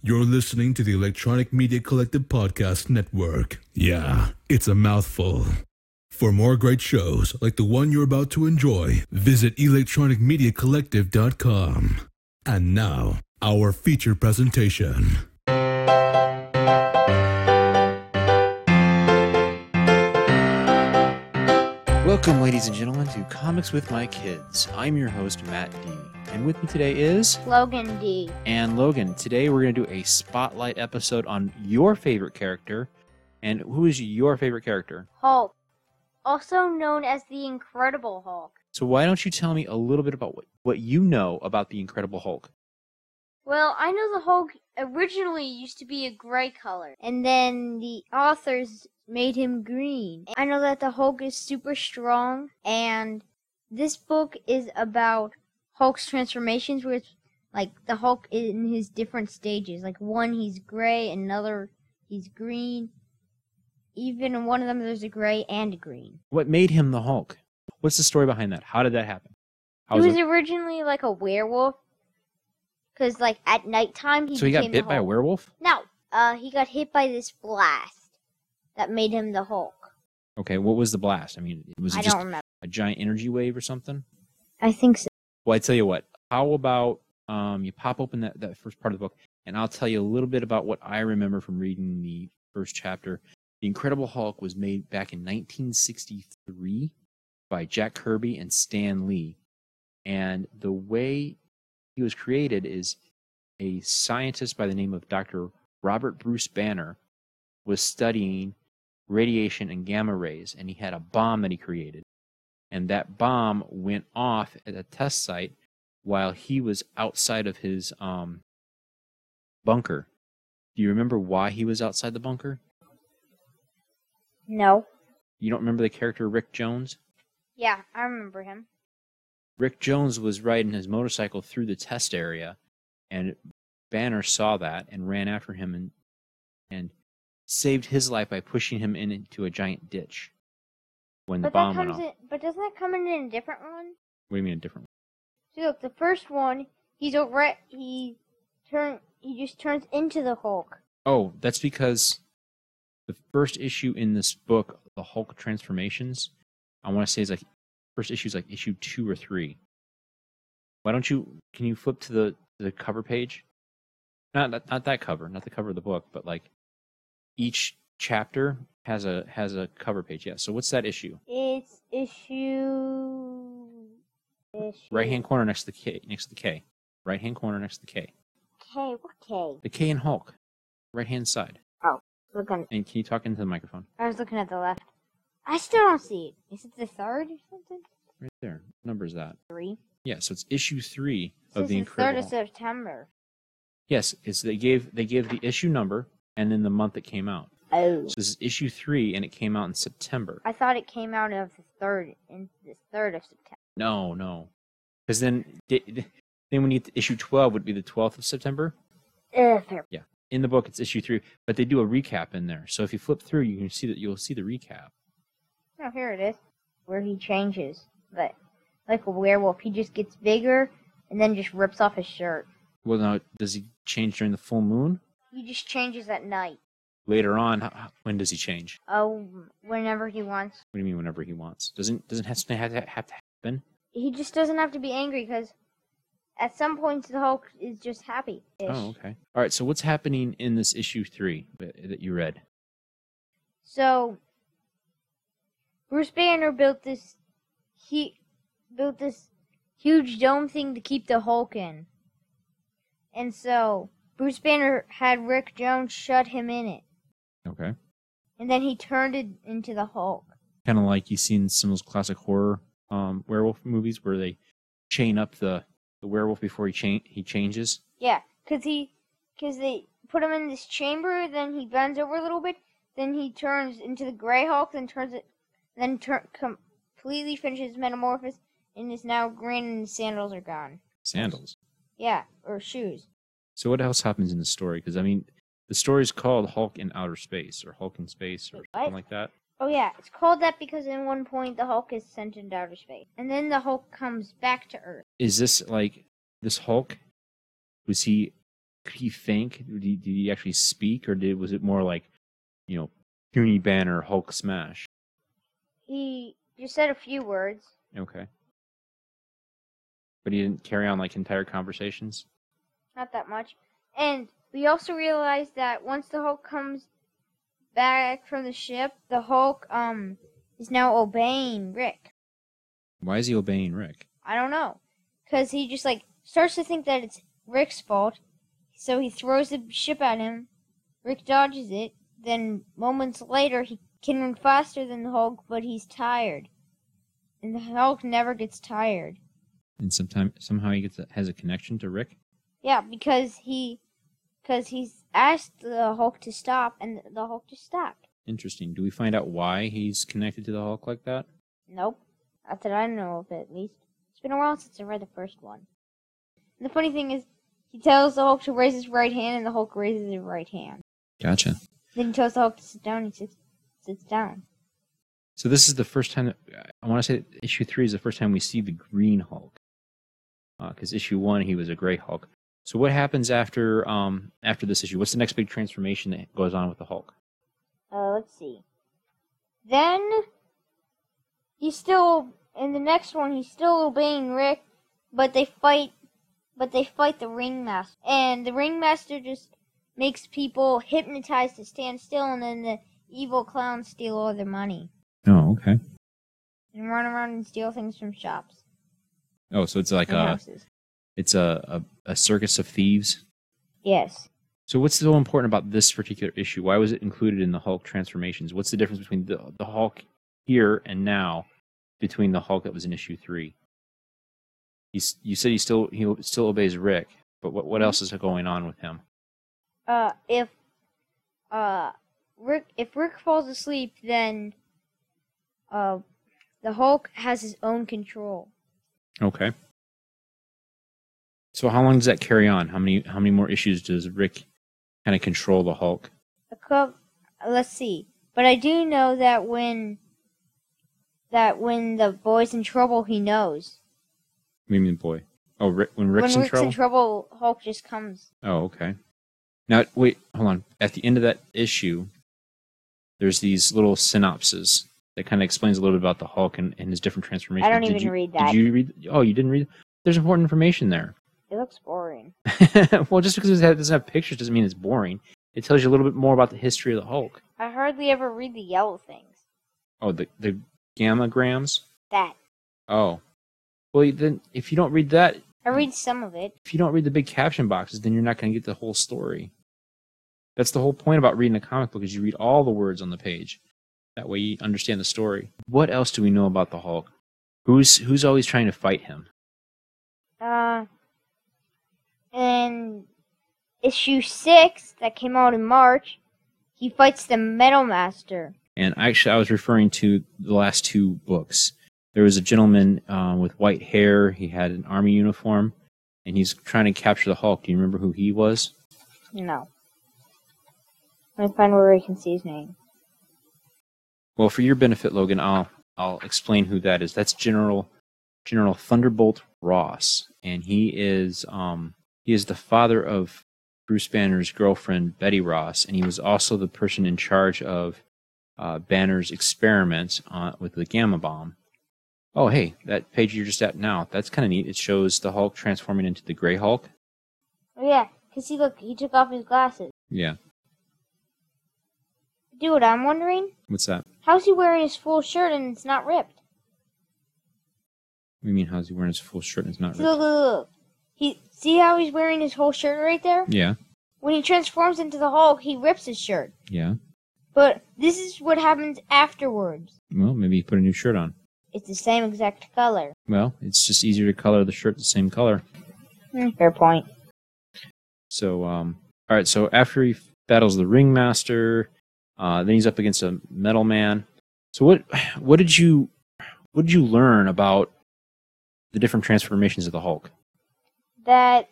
You're listening to the Electronic Media Collective Podcast Network. Yeah, it's a mouthful. For more great shows like the one you're about to enjoy, visit electronicmediacollective.com. And now, our feature presentation. Welcome, ladies and gentlemen, to Comics with My Kids. I'm your host, Matt D. And with me today is... Logan D. And Logan, today we're going to do a spotlight episode on your favorite character. And who is your favorite character? Hulk, also known as the Incredible Hulk. So why don't you tell me a little bit about what you know about the Incredible Hulk? Well, I know the Hulk originally used to be a gray color, and then the authors made him green. I know that the Hulk is super strong, and this book is about Hulk's transformations, where it's like the Hulk in his different stages. Like one he's gray, another he's green. Even in one of them there's a gray and a green. What made him the Hulk? What's the story behind that? How did that happen? He was originally like a werewolf, because like at nighttime So he got bit by a werewolf? No, he got hit by this blast that made him the Hulk. Okay, what was the blast? I mean, was it just don't remember. a giant energy wave or something? I think so. Well, I tell you what, how about you pop open that first part of the book, and I'll tell you a little bit about what I remember from reading the first chapter. The Incredible Hulk was made back in 1963 by Jack Kirby and Stan Lee. And the way he was created is a scientist by the name of Dr. Robert Bruce Banner was studying radiation and gamma rays, and he had a bomb that he created. And that bomb went off at a test site while he was outside of his bunker. Do you remember why he was outside the bunker? No. You don't remember the character Rick Jones? Yeah, I remember him. Rick Jones was riding his motorcycle through the test area, and Banner saw that and ran after him and saved his life by pushing him into a giant ditch when the bomb went off. But doesn't that come in a different one? What do you mean a different one? So look, the first one, he just turns into the Hulk. Oh, that's because the first issue in this book, the Hulk Transformations, I want to say is like first issue is like issue 2 or 3. Can you flip to the cover page? Not that cover, not the cover of the book, but like each chapter has a cover page. Yeah. So what's that issue? It's issue. Right hand corner next to the K. Right hand corner next to the K. K. What K? The K in Hulk. Right hand side. Oh, looking. And can you talk into the microphone? I was looking at the left. I still don't see it. Is it the third or something? Right there. What number is that? 3. Yeah. So it's issue 3 of It's the Incredible 3rd of Hulk. September. Yes, they gave the issue number and then the month it came out. Oh. So this is issue 3, and it came out in September. I thought it came out of the 3rd of September. No, because then when you get to issue 12 would be the 12th of September. Fair. Yeah, in the book it's issue 3, but they do a recap in there. So if you flip through, you'll see the recap. Oh, here it is, where he changes, but like a werewolf, he just gets bigger and then just rips off his shirt. Well, now does he change during the full moon? He just changes at night. Later on, when does he change? Oh, whenever he wants. What do you mean whenever he wants? Doesn't have to happen? He just doesn't have to be angry, because at some points the Hulk is just happy. Oh, okay. All right, so what's happening in this issue 3 that you read? So, Bruce Banner built this huge dome thing to keep the Hulk in. And so, Bruce Banner had Rick Jones shut him in it. Okay. And then he turned it into the Hulk. Kind of like you've seen some of those classic horror werewolf movies where they chain up the werewolf before he changes. Yeah, because they put him in this chamber, then he bends over a little bit, then he turns into the Gray Hulk, then completely finishes metamorphosis, and is now green, and his sandals are gone. Sandals? Yeah, or shoes. So what else happens in the story? Because, I mean, the story's called Hulk in Outer Space, or Hulk in Space, or something like that. Oh yeah, it's called that because in one point the Hulk is sent into outer space. And then the Hulk comes back to Earth. Is this, like, this Hulk, was he could he think? Did he actually speak, or was it more like, puny Banner, Hulk smash? He just said a few words. Okay. But he didn't carry on like entire conversations? Not that much. And we also realized that once the Hulk comes back from the ship, the Hulk is now obeying Rick. Why is he obeying Rick? I don't know. Because he just starts to think that it's Rick's fault. So he throws the ship at him. Rick dodges it. Then moments later he can run faster than the Hulk, but he's tired. And the Hulk never gets tired. And somehow he has a connection to Rick? Yeah, because he's asked the Hulk to stop, and the Hulk just stopped. Interesting. Do we find out why he's connected to the Hulk like that? Nope. Not that I know of, at least. It's been a while since I read the first one. And the funny thing is, he tells the Hulk to raise his right hand, and the Hulk raises his right hand. Gotcha. Then he tells the Hulk to sit down, and he sits down. So this is the first time, I want to say issue 3 is the first time we see the Green Hulk. Because issue 1, he was a Gray Hulk. So what happens after this issue? What's the next big transformation that goes on with the Hulk? Let's see. Then, in the next one, he's still obeying Rick, but they fight the Ringmaster. And the Ringmaster just makes people hypnotized to stand still, and then the evil clowns steal all their money. Oh, okay. And run around and steal things from shops. Oh, so it's like houses. It's a circus of thieves? Yes. So what's so important about this particular issue? Why was it included in the Hulk transformations? What's the difference between the Hulk here and now between the Hulk that was in issue 3? You said he still obeys Rick, but what else is going on with him? If Rick falls asleep, then the Hulk has his own control. Okay. So how long does that carry on? How many more issues does Rick kind of control the Hulk? Let's see. But I do know that when the boy's in trouble, he knows. What do you mean, boy? Oh, when Rick's in trouble? Hulk just comes. Oh, okay. Now, wait, hold on. At the end of that issue, there's these little synopses that kind of explains a little bit about the Hulk and his different transformations. I don't even read that. Did you read? Oh, you didn't read? There's important information there. It looks boring. Well, just because it doesn't have pictures doesn't mean it's boring. It tells you a little bit more about the history of the Hulk. I hardly ever read the yellow things. Oh, the gammagrams? That. Oh. Well, then, if you don't read that... I read some of it. If you don't read the big caption boxes, then you're not going to get the whole story. That's the whole point about reading a comic book, is you read all the words on the page. That way you understand the story. What else do we know about the Hulk? Who's always trying to fight him? In issue 6, that came out in March, he fights the Metal Master. And actually, I was referring to the last 2 books. There was a gentleman with white hair. He had an army uniform, and he's trying to capture the Hulk. Do you remember who he was? No. Let me find where I can see his name. Well, for your benefit, Logan, I'll explain who that is. That's General Thunderbolt Ross, and he is the father of Bruce Banner's girlfriend, Betty Ross, and he was also the person in charge of Banner's experiments with the gamma bomb. Oh, hey, that page you're just at now, that's kind of neat. It shows the Hulk transforming into the Gray Hulk. Oh, yeah, because he took off his glasses. Yeah. Dude, I'm wondering... What's that? How's he wearing his full shirt and it's not ripped? What do you mean, how's he wearing his full shirt and it's not ripped? Look. See how he's wearing his whole shirt right there? Yeah. When he transforms into the Hulk, he rips his shirt. Yeah. But this is what happens afterwards. Well, maybe he put a new shirt on. It's the same exact color. Well, it's just easier to color the shirt the same color. Fair point. So, all right. So after he battles the Ringmaster, then he's up against a Metal Man. So what did you learn about the different transformations of the Hulk? That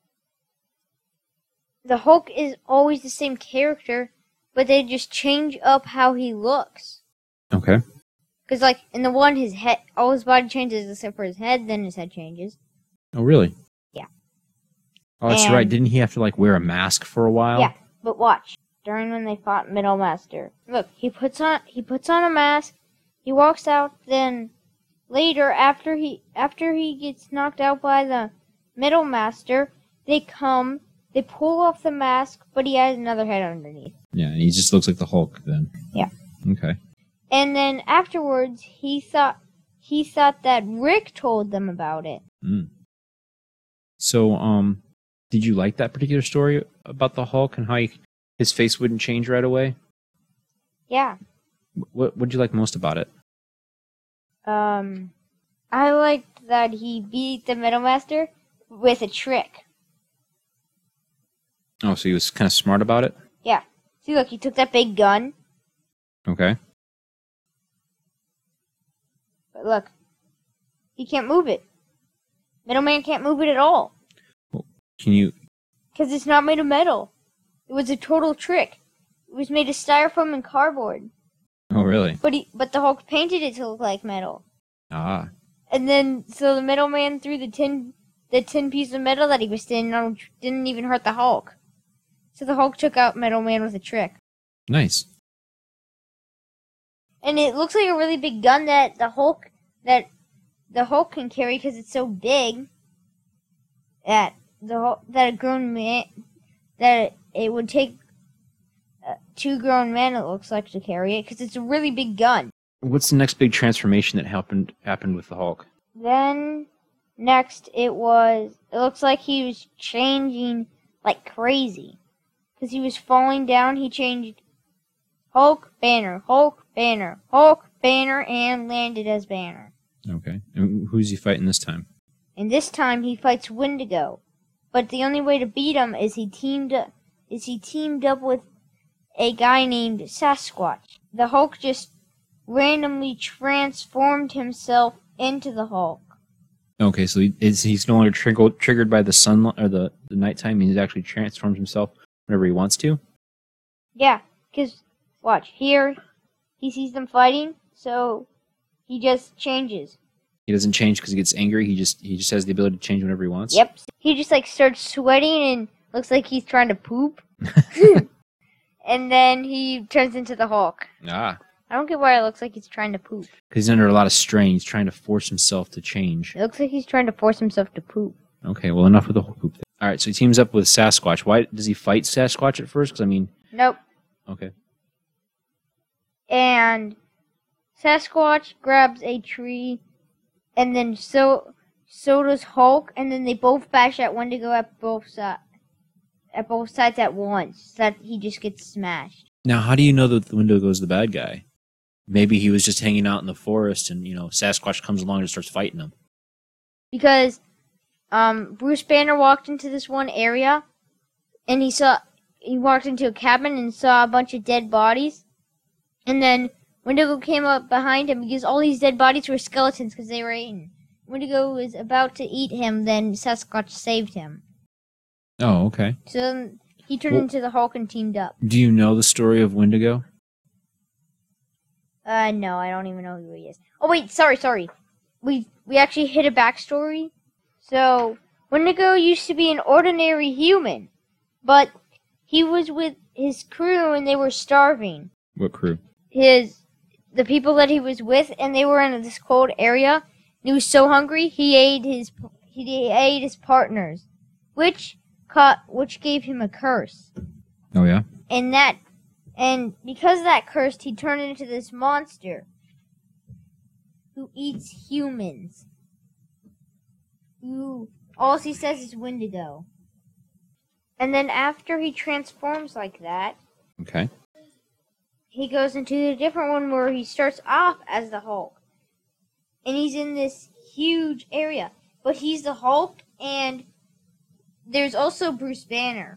the Hulk is always the same character, but they just change up how he looks. Okay. Because, in the one, his head, all his body changes except for his head, then his head changes. Oh, really? Yeah. Oh, that's And- right. Didn't he have to like wear a mask for a while? Yeah, but watch. During when they fought Middle Master, look, he puts on a mask. He walks out. Then later, after he gets knocked out by the Middle Master, they pull off the mask, but he has another head underneath. Yeah, and he just looks like the Hulk then. Yeah. Okay. And then afterwards, he thought that Rick told them about it. Mm. So, did you like that particular story about the Hulk and how his face wouldn't change right away? Yeah. What did you like most about it? I liked that he beat the Middle Master with a trick. Oh, so he was kind of smart about it? Yeah. See, look, he took that big gun. Okay. But look, he can't move it. Middleman can't move it at all. Can you... Because it's not made of metal. It was a total trick. It was made of styrofoam and cardboard. Oh, really? But the Hulk painted it to look like metal. Ah. And then, so the Middleman threw the tin piece of metal that he was standing on, which didn't even hurt the Hulk. So the Hulk took out Middleman with a trick. Nice. And it looks like a really big gun that the Hulk can carry because it's so big that it would take 2 grown men, it looks like, to carry it because it's a really big gun. What's the next big transformation that happened with the Hulk? Then next it looks like he was changing like crazy because he was falling down. He changed Hulk, Banner, Hulk, Banner, Hulk, Banner, and landed as Banner. Okay. And who's he fighting this time? And this time he fights Wendigo. But the only way to beat him is he teamed up with a guy named Sasquatch. The Hulk just randomly transformed himself into the Hulk. Okay, so he's no longer triggered by the sunlight or the nighttime. He actually transforms himself whenever he wants to. Yeah, because watch here, he sees them fighting, so he just changes. He doesn't change because he gets angry. He just has the ability to change whenever he wants. Yep. He just like starts sweating and looks like he's trying to poop. And then he turns into the Hulk. Ah. I don't get why it looks like he's trying to poop. Because he's under a lot of strain. He's trying to force himself to change. It looks like he's trying to force himself to poop. Okay, well, enough with the whole poop thing. All right, so he teams up with Sasquatch. Why does he fight Sasquatch at first? Because, I mean... Nope. Okay. And Sasquatch grabs a tree, and then so does Hulk, and then they both bash at Wendigo at both sides at once, so that he just gets smashed. Now, how do you know that the Wendigo's the bad guy? Maybe he was just hanging out in the forest, and, Sasquatch comes along and starts fighting him. Because Bruce Banner walked into this one area, and he walked into a cabin and saw a bunch of dead bodies, and then Wendigo came up behind him because all these dead bodies were skeletons because they were eaten. Wendigo was about to eat him, then Sasquatch saved him. Oh, okay. So then he turned into the Hulk and teamed up. Do you know the story of Wendigo? No, I don't even know who he is. Oh wait, sorry. We actually hit a backstory. So Wendigo used to be an ordinary human, but he was with his crew and they were starving. What crew? The people that he was with, and they were in this cold area. And he was so hungry, he ate his partners, which gave him a curse. Oh yeah. And because of that curse, he turned into this monster who eats humans. Who all he says is Wendigo. And then after he transforms like that, Okay. he goes into a different one where he starts off as the Hulk. And he's in this huge area. But he's the Hulk, and there's also Bruce Banner.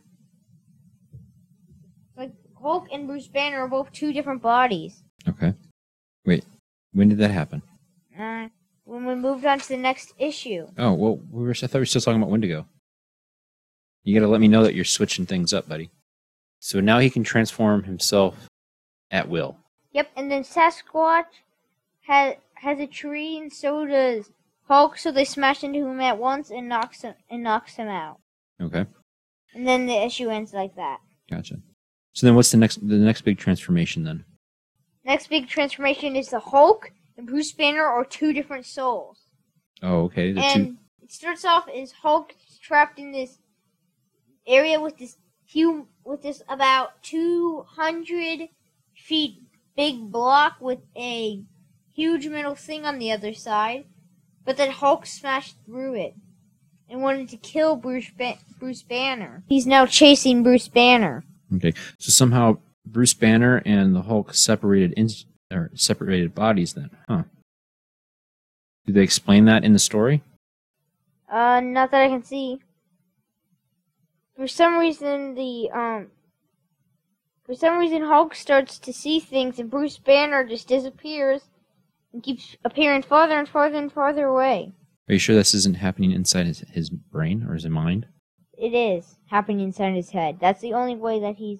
Like, Hulk and Bruce Banner are both two different bodies. Okay. Wait, when did that happen? When we moved on to the next issue. Oh, well, I thought we were still talking about Wendigo. You gotta let me know that you're switching things up, buddy. So now he can transform himself at will. Yep, and then Sasquatch has a tree, and so does Hulk, so they smash into him at once and knocks him out. Okay, And then the issue ends like that. gotcha. So then, what's the next big transformation then? Next big transformation is the Hulk and Bruce Banner are two different souls. Oh, okay. And it starts off as Hulk trapped in this area with this about 200 feet big block with a huge metal thing on the other side. But then Hulk smashed through it and wanted to kill Bruce Banner. He's now chasing Bruce Banner. Okay, so somehow Bruce Banner and the Hulk separated bodies then, huh? Do they explain that in the story? Not that I can see. For some reason, Hulk starts to see things, and Bruce Banner just disappears and keeps appearing farther and farther and farther away. Are you sure this isn't happening inside his brain or his mind? It is happening inside his head. That's the only way that he's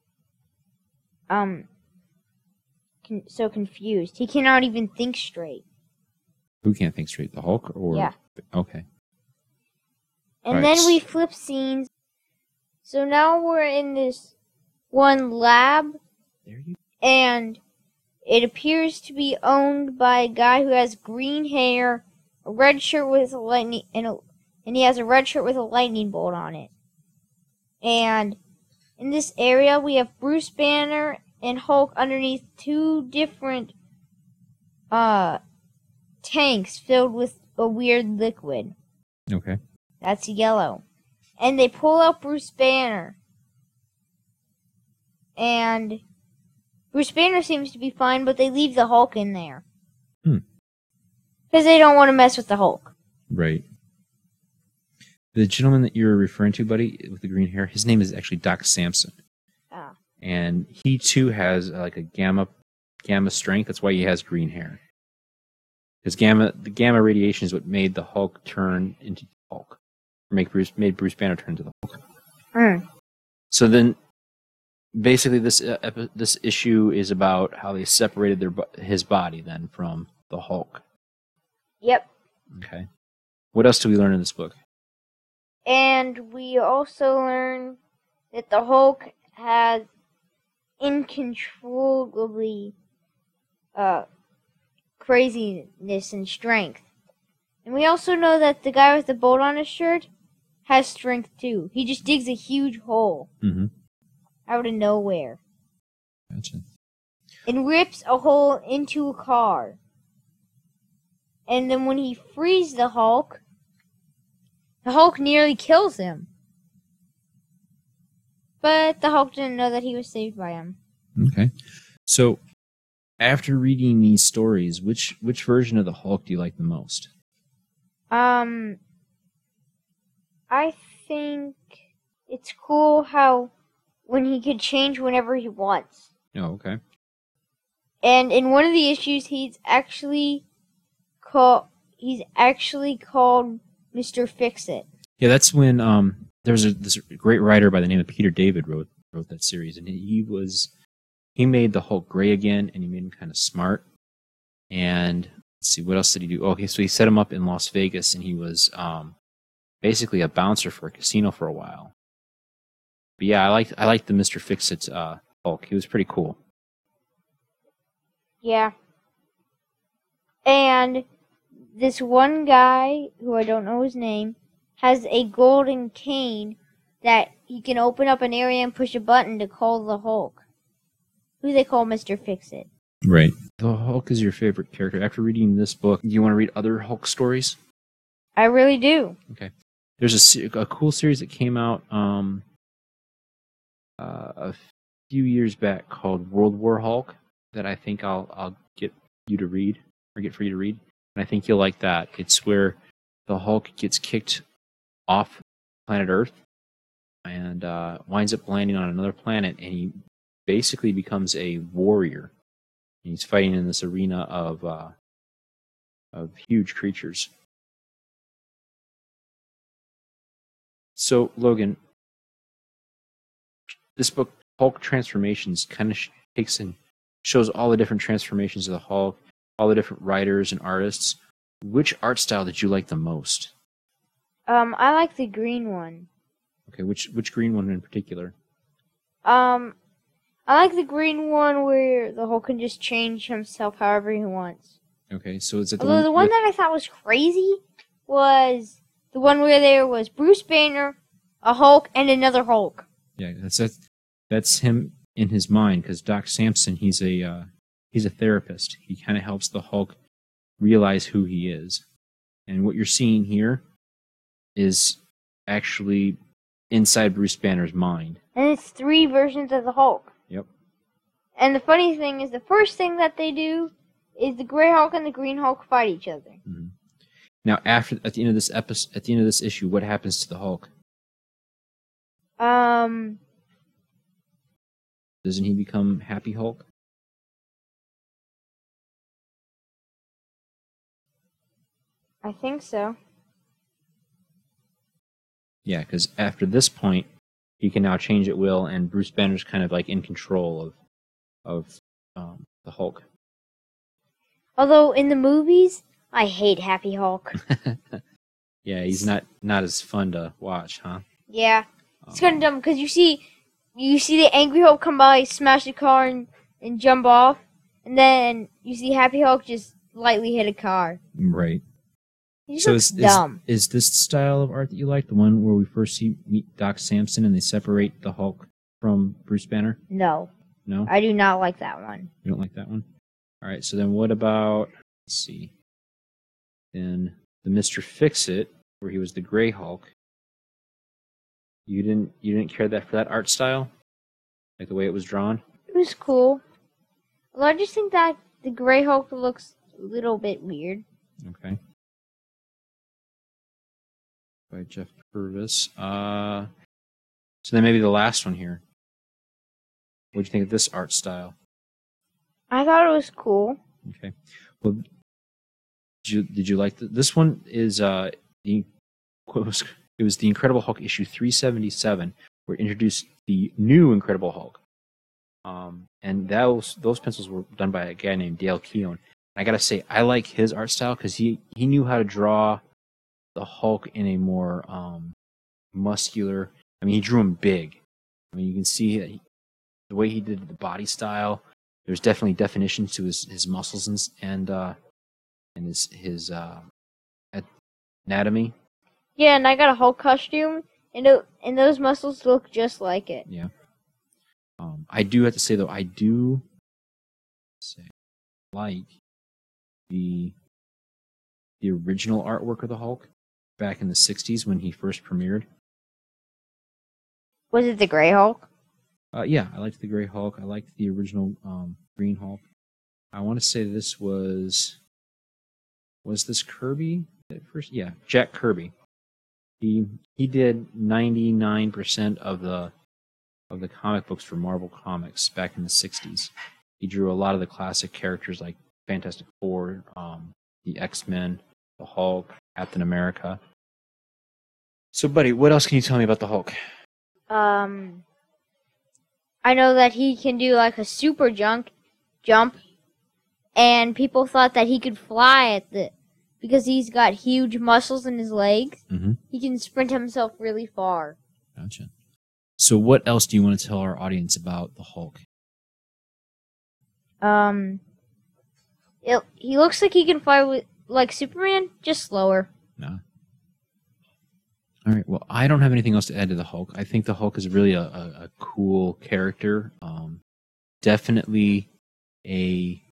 so confused. He cannot even think straight. Who can't think straight? The Hulk? Or Yeah. Okay. And Right. then we flip scenes. So now we're in this one lab, There you. and it appears to be owned by a guy who has green hair, a red shirt with a lightning, and he has a red shirt with a lightning bolt on it. And in this area, we have Bruce Banner and Hulk underneath two different tanks filled with a weird liquid. Okay. That's yellow. And they pull out Bruce Banner. And Bruce Banner seems to be fine, but they leave the Hulk in there. Because they don't want to mess with the Hulk. Right. The gentleman that you're referring to, buddy, with the green hair, his name is actually Doc Samson. Ah. And he too has like a gamma strength. That's why he has green hair. Because the gamma radiation is what made the Hulk turn into the Hulk. Or made Bruce Banner turn into the Hulk. So then, basically, this issue is about how they separated his body then from the Hulk. Yep. Okay. What else do we learn in this book? And we also learn that the Hulk has incontrollably craziness and strength. And we also know that the guy with the bolt on his shirt has strength too. He just digs a huge hole out of nowhere. Gotcha. And rips a hole into a car. And then when he frees the Hulk nearly kills him. But the Hulk didn't know that he was saved by him. Okay. So, after reading these stories, which version of the Hulk do you like the most? I think it's cool how when he could change whenever he wants. Oh, okay. And in one of the issues, he's actually called Mr. Fix-It. Yeah, that's when there's this great writer by the name of Peter David wrote that series, and he made the Hulk gray again, and he made him kind of smart. And let's see, what else did he do? Okay, so he set him up in Las Vegas, and he was basically a bouncer for a casino for a while. But yeah, I liked the Mr. Fix-It Hulk. He was pretty cool. Yeah. And this one guy, who I don't know his name, has a golden cane that he can open up an area and push a button to call the Hulk, who they call Mr. Fix-It. Right. The Hulk is your favorite character. After reading this book, do you want to read other Hulk stories? I really do. Okay. There's a cool series that came out a few years back called World War Hulk that I think I'll get you to read, or get for you to read. And I think you'll like that. It's where the Hulk gets kicked off planet Earth and winds up landing on another planet, and he basically becomes a warrior. And he's fighting in this arena of huge creatures. So, Logan, this book, Hulk Transformations, kind of takes and shows all the different transformations of the Hulk, all the different writers and artists. Which art style did you like the most? I like the green one. Okay, which green one in particular? I like the green one where the Hulk can just change himself however he wants. Okay, so is it the Although one? the one that I thought was crazy was the one where there was Bruce Banner, a Hulk, and another Hulk. Yeah, that's him in his mind, because Doc Samson, he's a therapist. He kind of helps the Hulk realize who he is, and what you're seeing here is actually inside Bruce Banner's mind. And it's 3 versions of the Hulk. Yep. And the funny thing is, the first thing that they do is the Gray Hulk and the Green Hulk fight each other. Mm-hmm. Now, at the end of this issue, what happens to the Hulk? Doesn't he become Happy Hulk? I think so. Yeah, because after this point, he can now change at will, and Bruce Banner's kind of like in control of the Hulk. Although in the movies, I hate Happy Hulk. Yeah, he's not as fun to watch, huh? Yeah, it's kind of dumb because you see the Angry Hulk come by, smash the car, and jump off, and then you see Happy Hulk just lightly hit a car. Right. He just So looks dumb. is this the style of art that you like? The one where we first meet Doc Samson and they separate the Hulk from Bruce Banner? No, No? I do not like that one. You don't like that one? Alright, so then what about, let's see, then the Mr. Fix-It, where he was the Gray Hulk. You didn't care for that art style? Like the way it was drawn? It was cool. Well, I just think that the Gray Hulk looks a little bit weird. Okay. By Jeff Purvis. So then maybe the last one here. What do you think of this art style? I thought it was cool. Okay. Well, did you like this one? Is it was the Incredible Hulk issue 377, where it introduced the new Incredible Hulk. And those pencils were done by a guy named Dale Keown. I gotta say, I like his art style because he knew how to draw the Hulk in a more muscular. I mean, he drew him big. I mean, you can see the way he did the body style. There's definitely definitions to his muscles and his anatomy. Yeah, and I got a Hulk costume, and those muscles look just like it. Yeah. I do have to say though, I do like the original artwork of the Hulk back in the 60s when he first premiered. Was it the Gray Hulk? Yeah, I liked the Gray Hulk. I liked the original Green Hulk. I want to say this was this Kirby at first? Yeah, Jack Kirby. He did 99% of the comic books for Marvel Comics back in the 60s. He drew a lot of the classic characters like Fantastic Four, the X-Men, the Hulk, Captain America. So, buddy, what else can you tell me about the Hulk? I know that he can do like a super jump, and people thought that he could fly because he's got huge muscles in his legs. Mm-hmm. He can sprint himself really far. Gotcha. So what else do you want to tell our audience about the Hulk? He looks like he can fly like Superman, just slower. No. All right. Well, I don't have anything else to add to the Hulk. I think the Hulk is really a cool character. Definitely a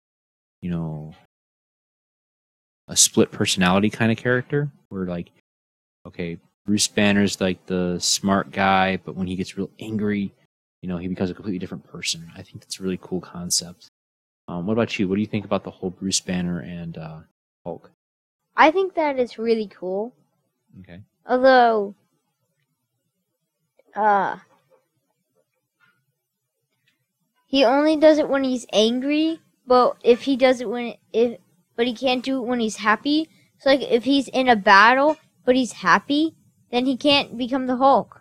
split personality kind of character. Where like, okay, Bruce Banner's like the smart guy, but when he gets real angry, he becomes a completely different person. I think that's a really cool concept. What about you? What do you think about the whole Bruce Banner and Hulk? I think that is really cool. Okay. Although, he only does it when he's angry, but if he does it but he can't do it when he's happy. So like if he's in a battle but he's happy, then he can't become the Hulk.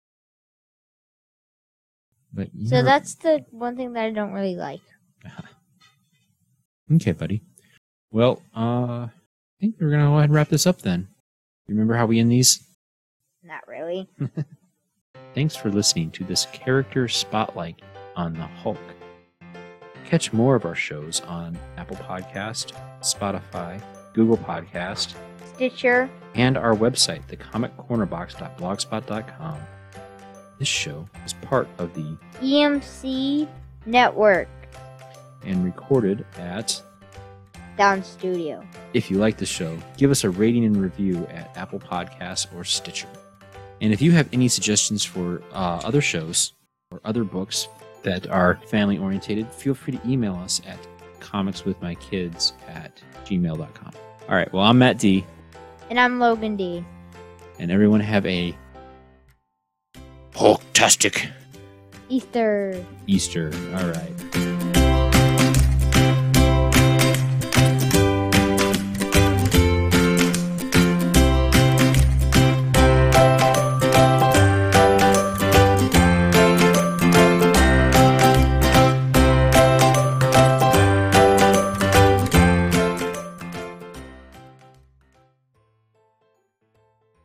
But so that's the one thing that I don't really like. Okay, buddy. Well, I think we're gonna go ahead and wrap this up then. Remember how we end these? Not really. Thanks for listening to this character spotlight on the Hulk. Catch more of our shows on Apple Podcast, Spotify, Google Podcast, Stitcher, and our website, thecomiccornerbox.blogspot.com. This show is part of the EMC Network, and recorded at Down Studio. If you like the show, give us a rating and review at Apple Podcasts or Stitcher. And if you have any suggestions for other shows or other books that are family orientated, feel free to email us at comicswithmykids@gmail.com. All right, well, I'm Matt D. And I'm Logan D. And everyone have a Hulktastic Easter. Easter. All right.